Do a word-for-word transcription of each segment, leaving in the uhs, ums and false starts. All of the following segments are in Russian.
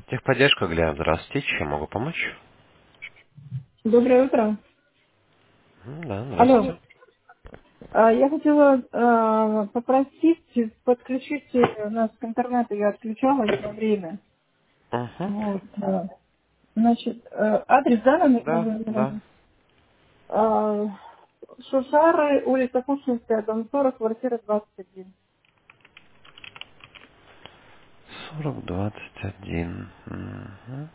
Техподдержка, Глеб, здравствуйте. Чем могу помочь? Доброе утро. М, Да, Алло. здравствуйте. А, Я хотела а, попросить подключить э, нас к интернету. Я отключала на время. Угу. Вот. а, Значит, э, адрес, да, нам Да, нужно да. знать? А, Шушары, улица Пушкинская, дом сорок, квартира двадцать один. сорок двадцать один. Мгм.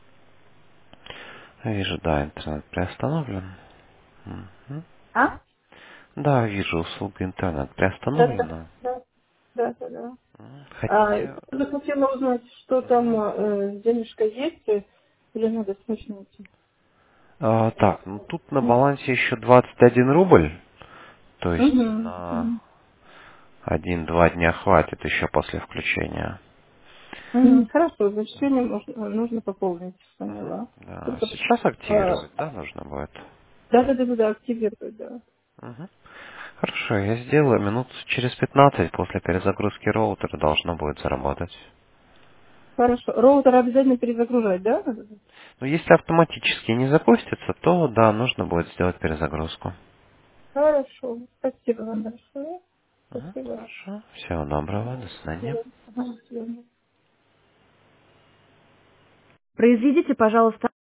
Вижу, да, интернет приостановлен. Мгм. А? Да, вижу, услуга интернет Да, да, приостановлена. да, да, да. да. М, А, Хотите... я хотела узнать, что там Мгм. э, денежка есть, э, или надо срочно идти? А, так, ну тут на балансе еще двадцать один рубль. То есть на Угу. один-два дня хватит еще после включения. Мгм. Хорошо, зачисление нужно, нужно пополнить, Мгм. поняла. Да. Только, Сейчас а, активировать, да, нужно будет? да, да, да, да, да, активировать, да. Мгм. Хорошо, я сделаю. Минут через пятнадцать после перезагрузки роутера должно будет заработать. Хорошо. Роутер обязательно перезагружать, да? Но если автоматически не запустится, то да, нужно будет сделать перезагрузку. Хорошо. Спасибо вам большое. Мгм. Спасибо. Хорошо. Всего доброго. До свидания. Ага, до свидания. Произведите, пожалуйста,